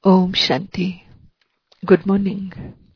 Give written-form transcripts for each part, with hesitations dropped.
ઓમ શાંતિ. Good morning.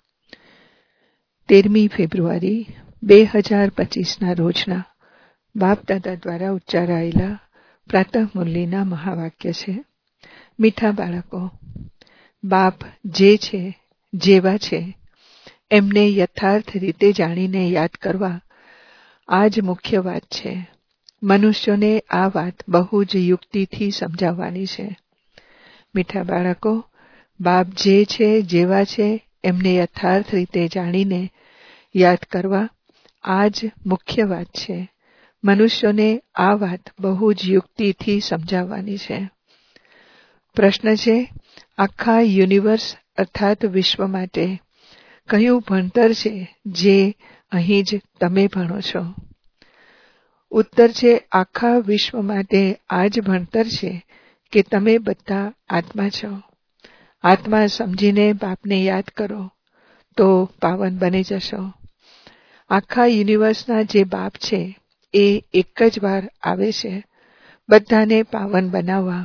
13મી ફેબ્રુઆરી 2025ના રોજના બાપ દાદા દ્વારા ઉચ્ચારાયેલા પ્રાતઃ મુરલીના મહાવાક્ય છે. મીઠા બાળકો, બાપ જે છે, જેવા છે, એમને યથાર્થ રીતે જાણીને યાદ કરવા આ જ મુખ્ય વાત છે. મનુષ્યોને આ વાત બહુ જ યુક્તિથી સમજાવવાની છે. મીઠા બાળકો, બાપ જે છે, જેવા છે, એમને યથાર્થ રીતે જાણીને યાદ કરવા આ જ મુખ્ય વાત છે. મનુષ્યોને આ વાત બહુ જ યુક્તિથી સમજાવવાની છે. પ્રશ્ન છે, આખા યુનિવર્સ અર્થાત વિશ્વ માટે કયું ભણતર છે જે અહીં જ તમે ભણો છો? ઉત્તર છે, આખા વિશ્વ માટે આ જ ભણતર છે કે તમે બધા આત્મા છો. આત્મા સમજીને બાપને યાદ કરો તો પાવન બની જશો. આખા યુનિવર્સના જે બાપ છે એ એક જ વાર આવે છે બધાને પાવન બનાવવા.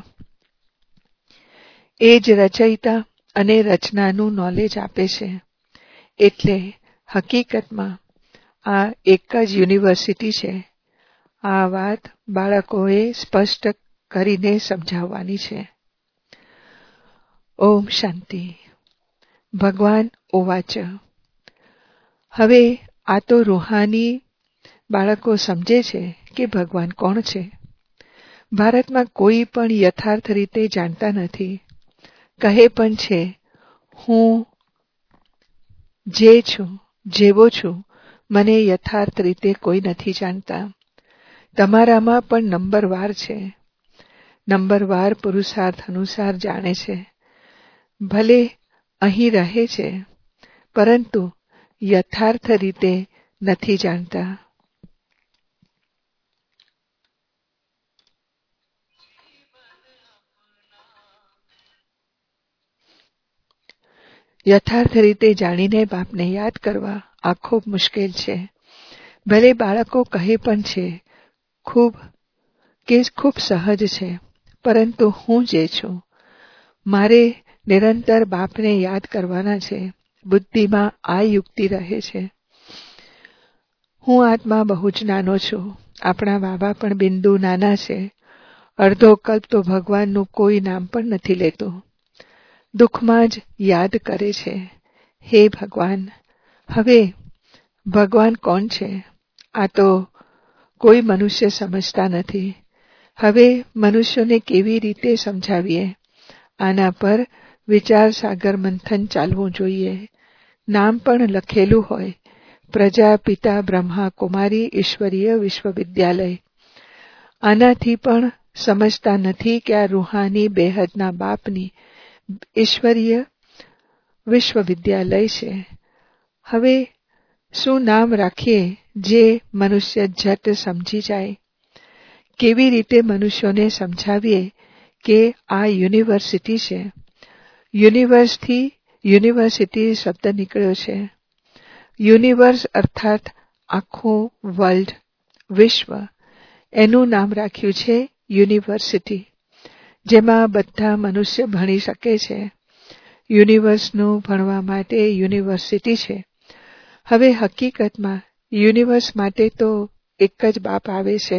એ જ રચયિતા અને રચનાનું નોલેજ આપે છે. એટલે હકીકતમાં આ એક જ યુનિવર્સિટી છે. આ વાત બાળકોએ સ્પષ્ટ કરીને સમજાવવાની છે. ઓમ શાંતિ. ભગવાન ઓવાચ. હવે આ તો રૂહાની બાળકો સમજે છે કે ભગવાન કોણ છે. ભારતમાં કોઈ પણ યથાર્થ રીતે જાણતા નથી. કહે પણ છે, હું જે છું, જેવો છું, મને યથાર્થ રીતે કોઈ નથી જાણતા. તમારામાં પણ નંબરવાર છે. નંબરવાર પુરુષાર્થ અનુસાર જાણે છે. ભલે અહીં રહે છે, પરંતુ યથાર્થ રીતે નથી જાણતા. યથાર્થ રીતે જાણીને બાપને યાદ કરવા આ ખૂબ મુશ્કેલ છે. ભલે બાળકો કહે પણ છે ખૂબ સહજ છે, પરંતુ હું જે છું, મારે નિરંતર બાપને યાદ કરવાના છે. બુદ્ધિમાં આ યુક્તિ રહે છે. હું આત્મા બહુ જ નાનો છું. આપણા બાબા પણ બિંદુ નાના છે. અડધો કલ્પ તો ભગવાનનું કોઈ નામ પણ નથી લેતો. દુઃખમાં જ યાદ કરે છે, હે ભગવાન. હવે ભગવાન કોણ છે આ તો કોઈ મનુષ્ય સમજતા નથી. હવે મનુષ્યોને કેવી રીતે સમજાવીએ? આના પર વિચાર સાગર મંથન ચાલવું જોઈએ. નામ પણ લખેલું હોય, પ્રજાપિતા બ્રહ્મા કુમારી ઈશ્વરીય વિશ્વવિદ્યાલય. આનાથી પણ સમજતા નથી કે આ રૂહાની બેહદના બાપની ઈશ્વરીય વિશ્વવિદ્યાલય છે. હવે શું નામ રાખીએ જે મનુષ્ય ઝટ સમજી જાય? કેવી રીતે મનુષ્યોને સમજાવીએ કે આ યુનિવર્સિટી છે? યુનિવર્સથી યુનિવર્સિટી શબ્દ નીકળ્યો છે. યુનિવર્સ અર્થાત આખું વર્લ્ડ, વિશ્વ, એનું નામ રાખ્યું છે યુનિવર્સિટી, જેમાં બધા મનુષ્ય ભણી શકે છે. યુનિવર્સનું ભણવા માટે યુનિવર્સિટી છે. હવે હકીકતમાં યુનિવર્સ માટે તો એક જ બાપ આવે છે.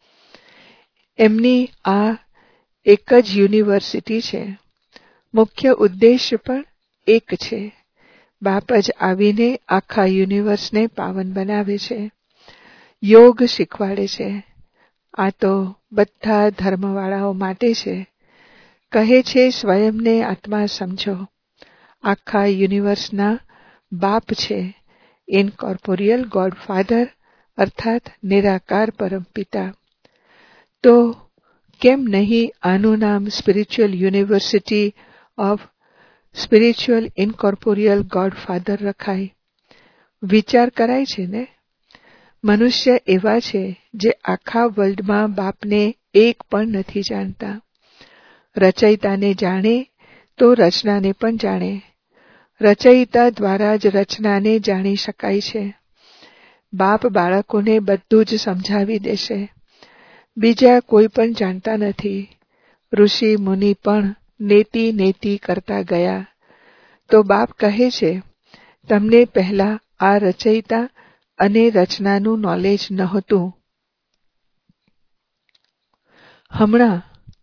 એમની આ એક જ યુનિવર્સિટી છે. મુખ્ય ઉદ્દેશ્ય પણ એક છે. બાપ જ આવીને આખા યુનિવર્સને પાવન બનાવે છે. યોગ શીખવાડે છે. આ તો બધા ધર્મવાળાઓ માટે છે. કહે છે સ્વયંને આત્મા સમજો. આખા યુનિવર્સના બાપ છે ઇનકોર્પોરિયલ ગોડ ફાધર અર્થાત નિરાકાર પરમપિતા. તો કેમ નહીં આનું નામ spiritual university of spiritual incorporeal god father રખાય? વિચાર કરાય છે ને? મનુષ્ય એવા છે જે આખા વર્લ્ડમાં બાપને એક પણ નથી જાણતા. રચયિતાને જાણે તો રચનાને પણ જાણે. રચયિતા દ્વારા જ રચનાને જાણી શકાય છે. બાપ બાળકોને બધું જ સમજાવી દેશે. બીજા કોઈ પણ જાણતા નથી. ઋષિ મુનિ પણ નેતિ નેતિ કરતા ગયા તો બાપ કહે છે, તમને પહેલા આ રચયિતા અને રચનાનું નોલેજ નહોતું. હમણાં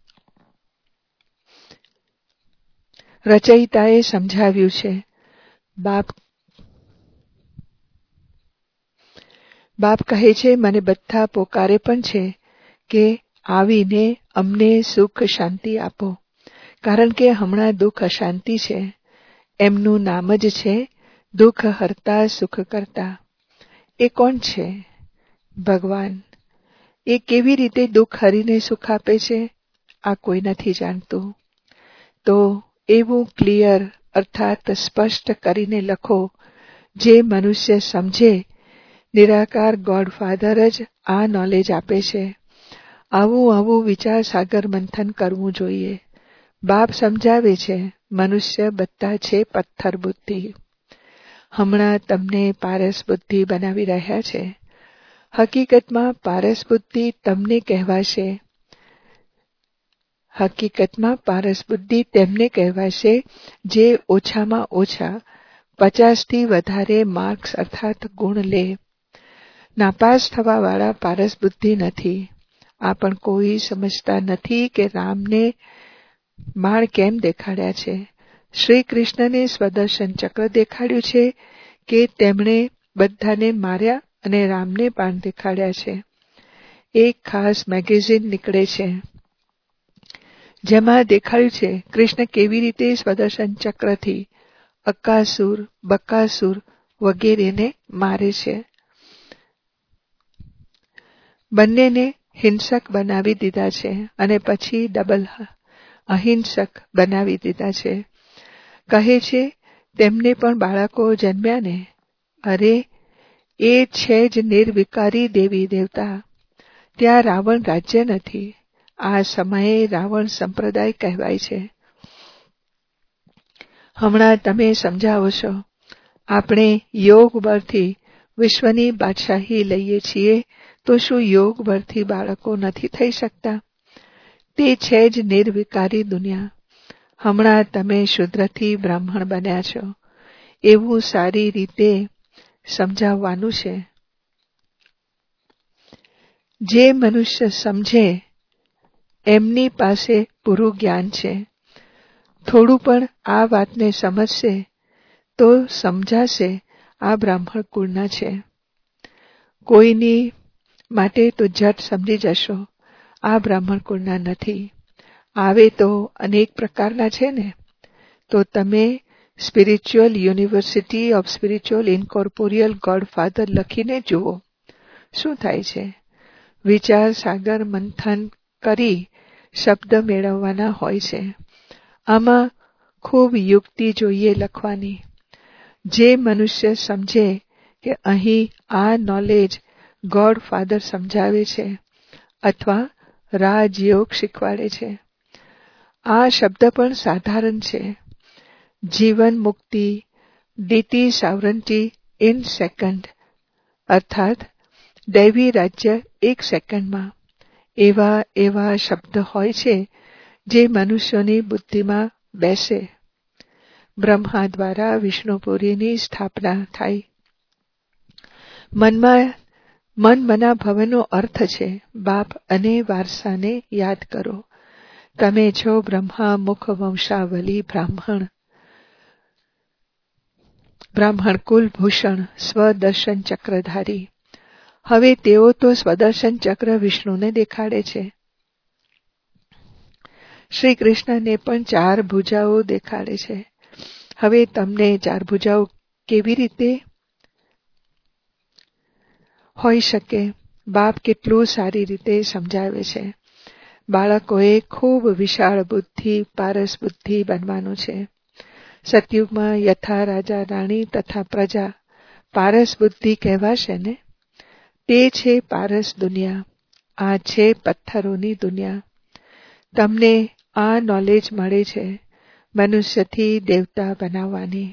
રચયિતાએ સમજાવ્યું છે. બાપ કહે છે, મને બધા પોકારે પણ છે કે આવીને અમને સુખ શાંતિ આપો, કારણ કે હમણાં દુઃખ અશાંતિ છે. એમનું નામ જ છે દુઃખ હરતા સુખ કરતા. એ કોણ છે? ભગવાન. એ કેવી રીતે દુઃખ હરીને સુખ આપે છે, આ કોઈ નથી જાણતું. તો એવું ક્લિયર અર્થાત સ્પષ્ટ કરીને લખો, જે મનુષ્ય સમજે. નિરાકાર ગોડફાધર જ આ નોલેજ આપે છે. આવું વિચાર સાગર મંથન કરવું જોઈએ. બાપ સમજાવે છે, મનુષ્ય બધા છે પથ્થર બુદ્ધિ. હમણાં તમને પારસ બુદ્ધિ બનાવી રહ્યા છે. હકીકતમાં પારસ બુદ્ધિ તમને કહેવાશે. તેમને કહેવાશે જે ઓછામાં ઓછા 50થી વધારે માર્ક્સ અર્થાત ગુણ લે. નાપાસ થવાવાળા પારસ બુદ્ધિ નથી. આ પણ કોઈ સમજતા નથી કે રામને બાણ કેમ દેખાડ્યા છે. શ્રી કૃષ્ણને સ્વદર્શન ચક્ર દેખાડ્યું છે કે તેમણે બધાને માર્યા અને રામને બાણ દેખાડ્યા છે. એક ખાસ મેગેઝિન નીકળે છે જેમાં દેખાડ્યું છે કૃષ્ણ કેવી રીતે સ્વદર્શન ચક્રથી અકાસુર, બકાસુર વગેરેને મારે છે. બંનેને હિંસક બનાવી દીધા છે અને પછી ડબલ અહિંસક બનાવી દીધા છે. કહે છે તેમને પણ બાળકો જન્મ્યા ને. અરે એ છે જ નિર્વિકારી દેવી દેવતા. ત્યાં રાવણ રાજ્ય નથી. આ સમયે રાવણ સંપ્રદાય કહેવાય છે. હમણાં તમે સમજાવો છો. આપણે યોગ બળથી વિશ્વની બાદશાહી લઈએ છીએ તો શું યોગ બળથી બાળકો નથી થઈ શકતા? તે છે જ નિર્વિકારી દુનિયા. હમણાં તમે શુદ્રથી બ્રાહ્મણ બન્યા છો એવું સારી રીતે સમજાવવાનું છે. જે મનુષ્ય સમજે એમની પાસે પૂરું જ્ઞાન છે. થોડું પણ આ વાતને સમજશે તો સમજાશે આ બ્રાહ્મણ કુળના છે. કોઈની માટે તો ઝટ સમજી જશો આ બ્રાહ્મણ કુળના નથી. આવે તો અનેક પ્રકારના છે ને. તો તમે spiritual university of spiritual incorporeal godfather લખીને જુઓ શું થાય છે. વિચાર સાગર મંથન કરી શબ્દ મેળવવાના હોય છે. આમાં ખૂબ યુક્તિ જોઈએ લખવાની. જે મનુષ્ય સમજે કે અહીં આ નોલેજ ગોડફાધર સમજાવે છે અથવા રાજયોગ શીખવાડે છે. આ શબ્દ પણ સાધારણ છે. જીવન મુક્તિ, ડીટી સાવરંટી ઇન સેકન્ડ અર્થાત દૈવી રાજ્ય 1 સેકન્ડમાં. એવા શબ્દ હોય છે જે મનુષ્યોની બુદ્ધિમાં બેસે. બ્રહ્મા દ્વારા વિષ્ણુપુરીની સ્થાપના થાય. મનમના ભવનો અર્થ છે બાપ અને વારસાને યાદ કરો. તમે છો બ્રહ્મા મુખ વંશાવલી બ્રાહ્મણ કુલ ભૂષણ સ્વદર્શન ચક્રધારી. હવે તેઓ તો સ્વદર્શન ચક્ર વિષ્ણુને દેખાડે છે. શ્રી કૃષ્ણને પણ 4 ભુજાઓ દેખાડે છે. હવે તમને 4 ભુજાઓ કેવી રીતે હોઈ શકે? બાપ કેટલું સારી રીતે સમજાવે છે. બાળકોએ ખૂબ વિશાળ બુદ્ધિ પારસ બુદ્ધિ બનવાનું છે. સતયુગમાં યથા રાજા રાણી તથા પ્રજા પારસ બુદ્ધિ કહેવાશે ને. તે છે પારસ દુનિયા. આ છે પથ્થરોની દુનિયા. તમને આ નોલેજ મળે છે મનુષ્યથી દેવતા બનાવવાની.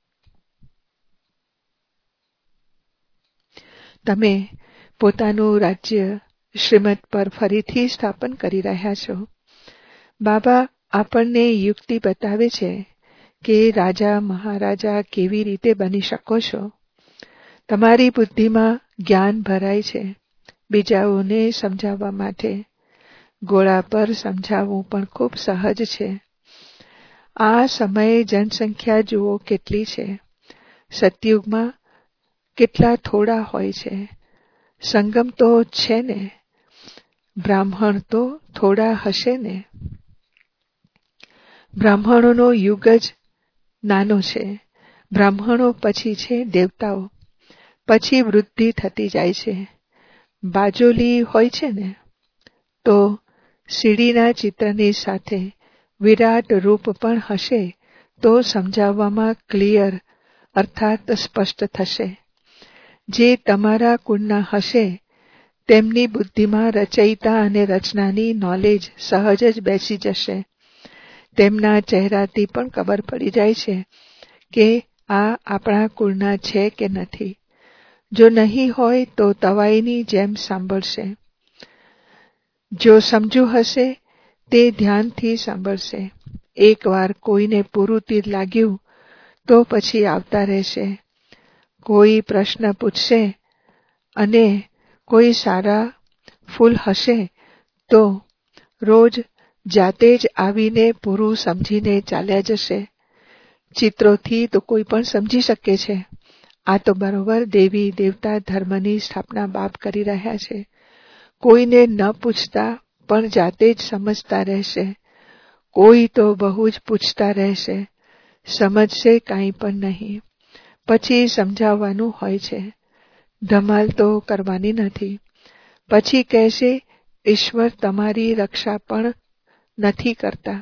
તમે પોતાનું રાજ્ય શ્રીમત પર ફરીથી સ્થાપન કરી રહ્યા છો. બાબા આપણને યુક્તિ બતાવે છે કે રાજા મહારાજા કેવી રીતે બની શકો છો. તમારી બુદ્ધિમાં જ્ઞાન ભરાય છે બીજાઓને સમજાવવા માટે. ગોળા પર સમજાવવું પણ ખૂબ સહજ છે. આ સમયે જનસંખ્યા જુઓ કેટલી છે. સતયુગમાં કેટલા થોડા હોય છે. સંગમ તો છે ને, બ્રાહ્મણ તો થોડા હશે ને. બ્રાહ્મણોનો યુગ જ નાનો છે. બ્રાહ્મણો પછી છે દેવતાઓ, પછી વૃદ્ધિ થતી જાય છે. બાજોલી હોય છે ને, તો સીડીના ચિત્રની સાથે વિરાટ રૂપ પણ હશે તો સમજાવવામાં ક્લિયર અર્થાત સ્પષ્ટ થશે. જે તમારા કુળના હશે તેમની બુદ્ધિમાં રચયિતા અને રચનાની નોલેજ સહજ જ બેસી જશે. તેમના ચહેરાથી પણ ખબર પડી જાય છે કે આ આપણા કુળના છે કે નથી. જો નહીં હોય તો તવાઈની જેમ સાંભળશે. જો સમજુ હશે તે ધ્યાનથી સાંભળશે. એકવાર કોઈને પૂરું તીર લાગ્યું તો પછી આવતા રહેશે. કોઈ પ્રશ્ન પૂછશે અને કોઈ સારા ફૂલ હશે તો રોજ જાતે જ આવીને પૂરું સમજીને ચાલ્યા જશે. ચિત્રોથી તો કોઈ પણ સમજી શકે છે. આ તો બરોબર દેવી દેવતા ધર્મની સ્થાપના બાપ કરી રહ્યા છે. કોઈને ન પૂછતા પણ જાતે જ સમજતા રહેશે. કોઈ તો બહુ જ પૂછતા રહેશે, સમજશે કાંઈ પણ નહીં. પછી સમજાવવાનું હોય છે. ધમાલ તો કરવાની નથી. પછી કહેશે ઈશ્વર તમારી રક્ષા પણ નથી કરતા.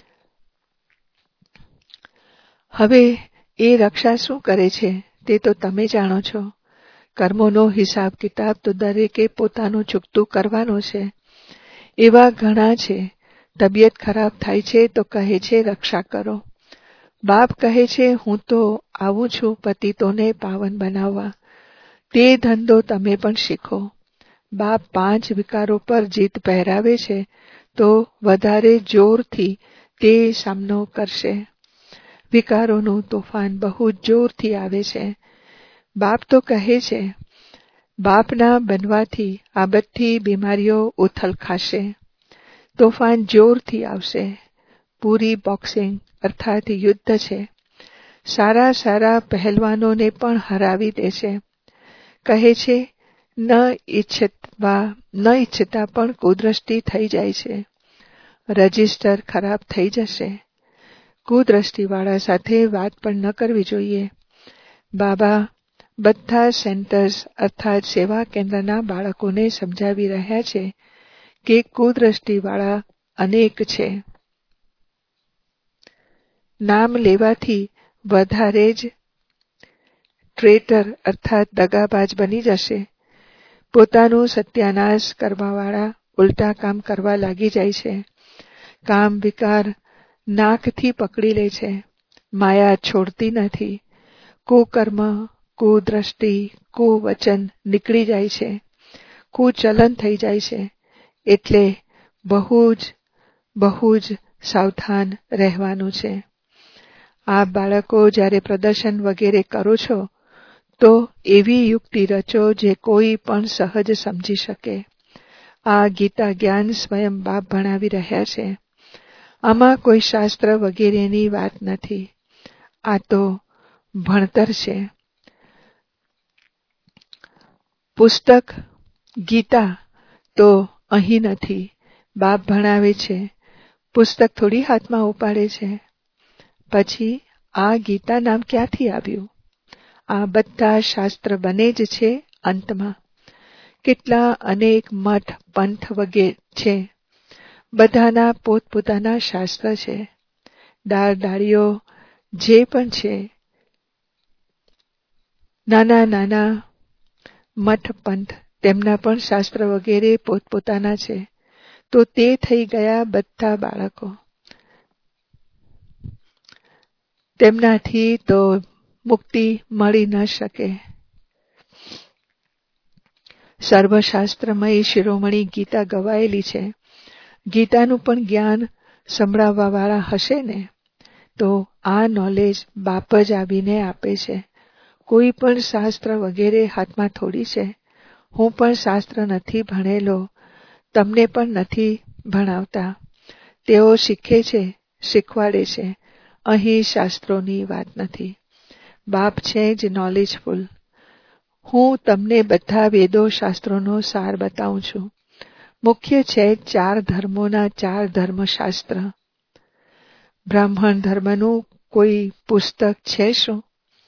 હવે એ રક્ષા શું કરે છે તે તો તમે જાણો છો. કર્મોનો હિસાબ કિતાબ તો દરેકે પોતાનું ચૂકતું કરવાનો છે. એવા ઘણા છે, તબિયત ખરાબ થાય છે તો કહે છે રક્ષા કરો. બાપ કહે છે હું તો આવું છું પતિતોને પાવન બનાવવા. તે ધંધો તમે પણ શીખો. બાપ 5 વિકારો પર જીત પહેરાવે છે તો વધારે જોરથી તે સામનો કરશે. વિકારોનું તોફાન બહુ જોરથી આવે છે. બાપ તો કહે છે બાપના બનવાથી આ બધી બીમારીઓ ઉથલ ખાશે. તોફાન જોરથી આવશે. પૂરી બોક્સિંગ અર્થાત યુદ્ધ છે. સારા સારા પહેલવાનોને પણ હરાવી દેશે. કહે છે ન ઈચ્છતા પણ કુદ્રષ્ટિ થઈ જાય છે. રજિસ્ટર ખરાબ થઈ જશે. કુદ્રષ્ટિવાળા સાથે વાત પણ ન કરવી જોઈએ. બાબા બધા સેન્ટર્સ અર્થાત સેવા કેન્દ્રના બાળકોને સમજાવી રહ્યા છે કે કુદ્રષ્ટિવાળા અનેક છે. નામ લેવાથી વધારે જ ટ્રેટર અર્થાત દગાબાજ બની જશે. પોતાનું સત્યાનાશ કરવાવાળા ઉલટા કામ કરવા લાગી જાય છે. કામ વિકાર નાકથી પકડી લે છે. માયા છોડતી નથી. કુકર્મ, કુદ્રષ્ટિ, કુવચન નીકળી જાય છે. કુચલન થઈ જાય છે. એટલે બહુ જ સાવધાન રહેવાનું છે. આ બાળકો જ્યારે પ્રદર્શન વગેરે કરો છો તો એવી યુક્તિ રચો જે કોઈ પણ સહજ સમજી શકે. આ ગીતા જ્ઞાન સ્વયં બાપ ભણાવી રહ્યા છે. આમાં કોઈ શાસ્ત્ર વગેરેની વાત નથી. આ તો ભણતર છે. પુસ્તક ગીતા તો અહીં નથી. બાપ ભણાવે છે. પુસ્તક થોડી હાથમાં ઉપાડે છે. પછી આ ગીતા નામ ક્યાંથી આવ્યું? આ બધા શાસ્ત્ર બને જ છે અંતમાં. કેટલા અનેક મઠ પંથ વગેરે છે. બધાના પોતપોતાના શાસ્ત્ર છે. ડાળીઓ જે પણ છે, નાના નાના મઠ પંથ તેમના પણ શાસ્ત્ર વગેરે પોતપોતાના છે. તો તે થઈ ગયા બધા બાળકો. તેમનાથી તો મુક્તિ મળી ન શકે. સર્વશાસ્ત્રમય શિરોમણી ગીતા ગવાયેલી છે. ગીતાનું પણ જ્ઞાન સંભળાવવાવાળા હશે ને, તો આ નોલેજ બાપ જ આવીને આપે છે. કોઈ પણ શાસ્ત્ર વગેરે હાથમાં થોડી છે. હું પણ શાસ્ત્ર નથી ભણેલો, તમને પણ નથી ભણાવતા. તેઓ શીખે છે, શીખવાડે છે. અહીં શાસ્ત્રોની વાત નથી. બાપ છે જ નોલેજફુલ. હું તમને બધા વેદો શાસ્ત્રોનો સાર બતાવું છું. મુખ્ય છે 4 ધર્મોના 4 ધર્મશાસ્ત્ર. બ્રાહ્મણ ધર્મનું કોઈ પુસ્તક છે શું?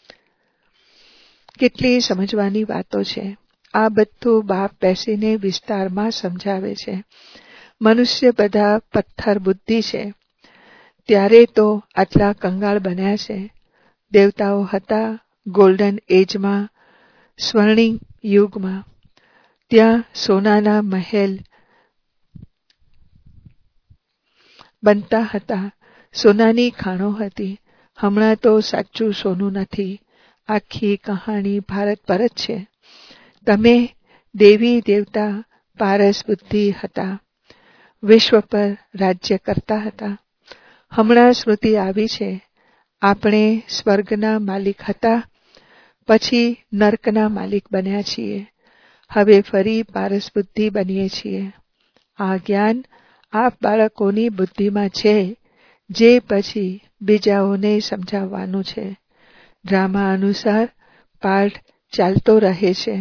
કેટલી સમજવાની વાતો છે. આ બધું બાપ બેસીને વિસ્તારમાં સમજાવે છે. મનુષ્ય બધા પથ્થર બુદ્ધિ છે. ત્યારે તો આટલા કંગાળ બન્યા છે. દેવતાઓ હતા ગોલ્ડન એજમાં, સ્વર્ણિમ યુગમાં. ત્યાં સોનાના મહેલ બનતા હતા, સોનાની ખાણો હતી. હમણાં તો સાચું સોનું નથી. આખી કહાણી ભારત પર જ છે. તમે દેવી દેવતા પારસ બુદ્ધિ હતા, વિશ્વ પર રાજ્ય કરતા હતા. હમણાં સ્મૃતિ આવી છે, આપણે સ્વર્ગના માલિક હતા, પછી નર્કના માલિક બન્યા છીએ. હવે ફરી પારસ બુદ્ધિ બનીએ છીએ. આ જ્ઞાન આપ બાળકોની બુદ્ધિમાં છે, જે પછી બીજાઓને સમજાવવાનું છે. ડ્રામા અનુસાર પાઠ ચાલતો રહે છે.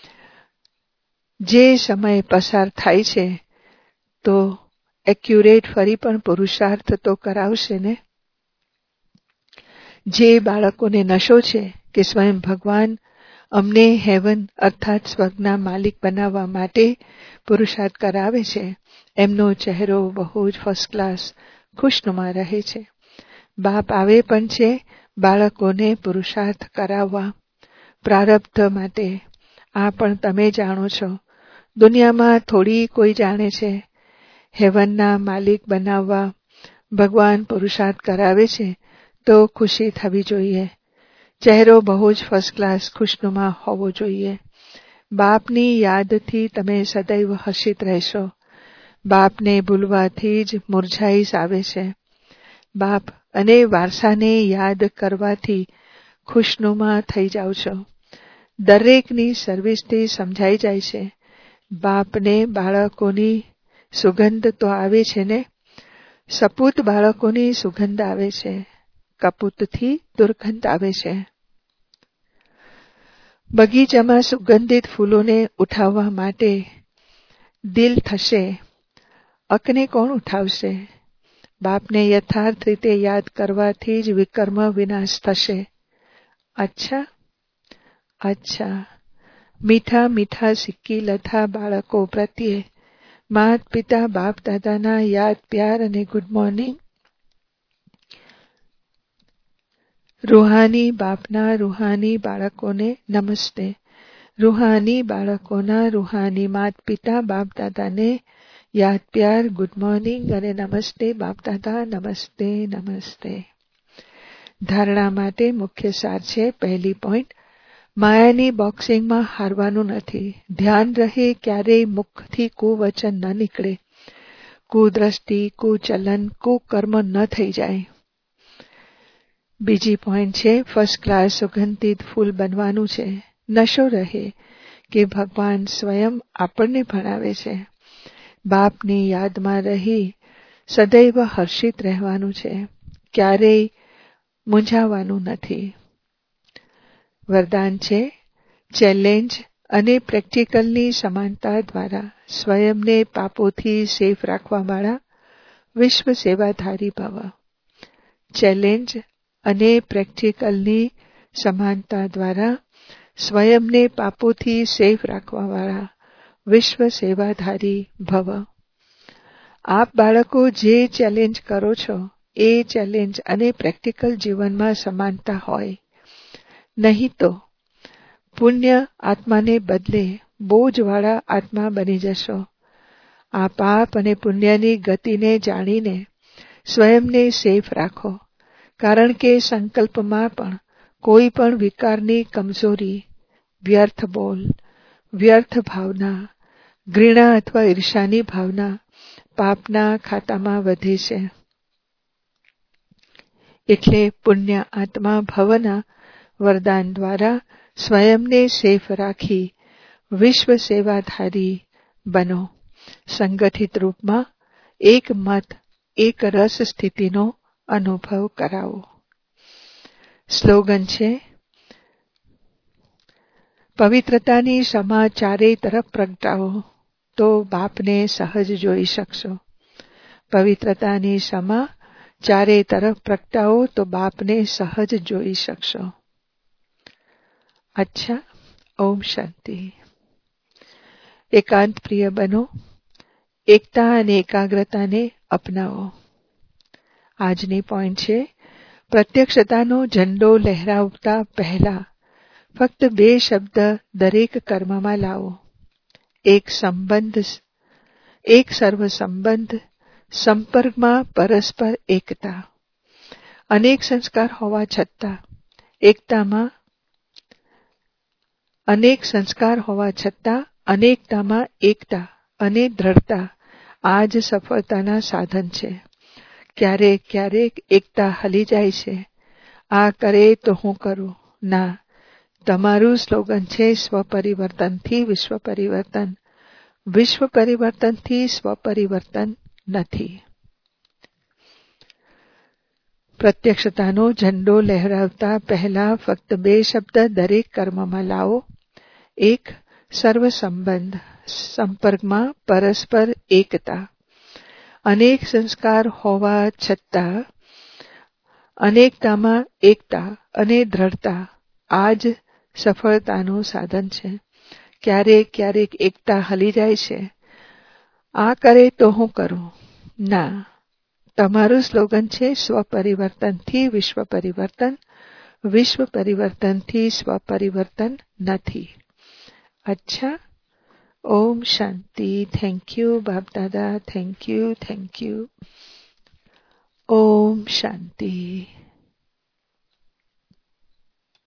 જે સમય પસાર થાય છે તો એક્યુરેટ ફરી પણ પુરુષાર્થ તો કરાવશે ને. જે બાળકોને નશો છે કે સ્વયં ભગવાન અમને હેવન અર્થાત સ્વર્ગના માલિક બનાવવા માટે પુરુષાર્થ કરાવે છે, એમનો ચહેરો બહુ જ ફર્સ્ટ ક્લાસ ખુશનુમા રહે છે. બાપ આવે પણ છે બાળકોને પુરુષાર્થ કરાવવા, પ્રારબ્ધ માટે. આ પણ તમે જાણો છો. દુનિયામાં થોડી કોઈ જાણે છે. હેવનના માલિક બનાવવા ભગવાન પુરુષાર્થ કરાવે છે તો ખુશી થવી જોઈએ. ચહેરો બહુ જ ફર્સ્ટ ક્લાસ ખુશનુમા હોવો જોઈએ. બાપની યાદથી તમે સદૈવ હર્ષિત રહેશો. બાપને ભૂલવાથી જ મુરઝાઈશ આવે છે. બાપ અને વારસાને યાદ કરવાથી ખુશનુમા થઈ જાવ છો. દરેકની સર્વિસથી સમજાઈ જાય છે. બાપને બાળકોની સુગંધ તો આવે છે ને. સપૂત બાળકોની સુગંધ આવે છે, કપૂતથી દુર્ગંધ આવે છે. બગીચામાં સુગંધિત ફૂલોને ઉઠાવવા માટે દિલ થશે, અકને કોણ ઉઠાવશે? બાપને યથાર્થ રીતે યાદ કરવાથી જ વિકર્મ વિનાશ થશે. અચ્છા અચ્છા. મીઠા મીઠા સિક્કી લથા બાળકો પ્રત્યે માત પિતા બાપ દાદાના યાદ પ્યાર અને ગુડ મોર્નિંગ. રૂહાની બાપના રૂહાની બાળકોને નમસ્તે. રૂહાની બાળકોના રૂહાની માત પિતા બાપ દાદાને યાદ પ્યાર ગુડ મોર્નિંગ અને નમસ્તે બાપ દાદા, નમસ્તે નમસ્તે. ધારણા માટે મુખ્ય સાર છે. પહેલી પોઈન્ટ, માયાની બોક્સિંગમાં હારવાનું નથી. ધ્યાન રહે ક્યારેય મુખથી કુવચન ન નીકળે, કુદ્રષ્ટિ, કુચલન, કુકર્મ ન થઈ જાય. બીજી પોઈન્ટ છે ફર્સ્ટ ક્લાસ સુગંધિત ફૂલ બનવાનું છે. નશો રહે કે ભગવાન સ્વયં આપણને ભણાવે છે. બાપની યાદમાં રહી સદૈવ હર્ષિત રહેવાનું છે. ક્યારેય મૂંઝાવાનું નથી. વરદાન છે ચેલેન્જ અને પ્રેક્ટિકલની સમાનતા દ્વારા સ્વયંને પાપોથી સેફ રાખવાવાળા વિશ્વ સેવાધારી ભવ. ચેલેન્જ અને પ્રેક્ટિકલની સમાનતા દ્વારા સ્વયંને પાપોથી સેફ રાખવાવાળા વિશ્વ સેવાધારી ભવ. આપ બાળકો જે ચેલેન્જ કરો છો એ ચેલેન્જ અને પ્રેક્ટિકલ જીવનમાં સમાનતા હોય. નહીં તો પુણ્ય આત્માને બદલે બોજવાળા આત્મા બની જશો. આ પાપ અને પુણ્યની ગતિને જાણીને સ્વયંને સેફ રાખો. કારણ કે સંકલ્પમાં પણ કોઈ પણ વિકારની કમજોરી, વ્યર્થ બોલ, વ્યર્થ ભાવના, ઘૃણા અથવા ઈર્ષાની ભાવના પાપના ખાતામાં વધે છે. એટલે પુણ્ય આત્મા ભવના વરદાન દ્વારા સ્વયંને સેફ રાખી વિશ્વ સેવાધારી બનો. સંગઠિત રૂપમાં એક મત એક રસ સ્થિતિનો અનુભવ કરાવો. સ્લોગન છે, પવિત્રતાની ક્ષમા ચારેય તરફ પ્રગટાવો તો બાપને સહજ જોઈ શકશો. પવિત્રતાની ક્ષમા ચારેય તરફ પ્રગટાવો તો બાપને સહજ જોઈ શકશો. અચ્છા, ઓમ શાંતિ. એકાંત પ્રિય બનો. એકતા અને એકાગ્રતાને અપનાવો. આજની પોઈન્ટ છે, પ્રત્યક્ષતાનો ઝંડો લહેરાવતા પહેલા ફક્ત 2 શબ્દ દરેક કર્મમાં લાવો. એક સર્વ સંબંધ, સંપર્કમાં પરસ્પર એકતા. અનેક સંસ્કાર હોવા છતાં અનેકતામાં એકતા અને દ્રઢતા આ જ સફળતાના સાધન છે. ક્યારેક એકતા હલી જાય છે. આ કરે તો હું કરું. ના, તમારું સ્લોગન છે, સ્વપરિવર્તનથી વિશ્વ પરિવર્તન. વિશ્વ પરિવર્તનથી સ્વપરિવર્તન નથી. પ્રત્યક્ષતાનો ઝંડો લહેરાવતા પહેલા ફક્ત 2 શબ્દ દરેક કર્મમાં લાવો. એક સર્વ સંબંધ, સંપર્કમાં પરસ્પર એકતા. અનેક સંસ્કાર હોવા છતાં અનેકતામાં એકતા અને દ્રઢતા આ જ સફળતાનું સાધન છે. ક્યારેક એકતા હલી જાય છે. આ કરે તો હું કરું. ના, તમારું સ્લોગન છે, સ્વપરિવર્તનથી વિશ્વ પરિવર્તન. વિશ્વ પરિવર્તનથી સ્વપરિવર્તન નથી. અચ્છા, ઓમ શાંતિ. Thank you Bap Dada. Thank you. ઓમ શાંતિ.